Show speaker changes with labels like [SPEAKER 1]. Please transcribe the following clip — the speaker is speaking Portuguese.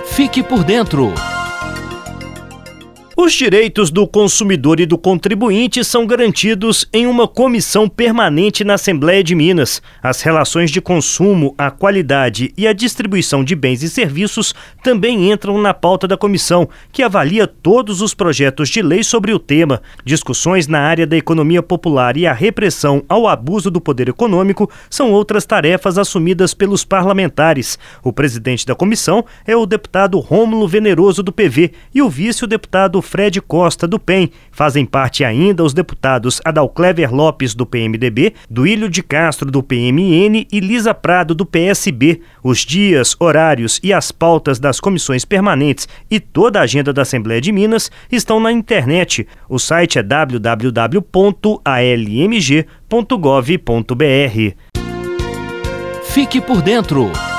[SPEAKER 1] Fique por dentro.
[SPEAKER 2] Os direitos do consumidor e do contribuinte são garantidos em uma comissão permanente na Assembleia de Minas. As relações de consumo, a qualidade e a distribuição de bens e serviços também entram na pauta da comissão, que avalia todos os projetos de lei sobre o tema. Discussões na área da economia popular e a repressão ao abuso do poder econômico são outras tarefas assumidas pelos parlamentares. O presidente da comissão é o deputado Rômulo Veneroso, do PV, e o vice, o deputado Fred Costa, do PEN. Fazem parte ainda os deputados Adalclever Lopes, do PMDB, Duílio de Castro, do PMN e Lisa Prado, do PSB. Os dias, horários e as pautas das comissões permanentes e toda a agenda da Assembleia de Minas estão na internet. O site é www.almg.gov.br.
[SPEAKER 1] Fique por dentro.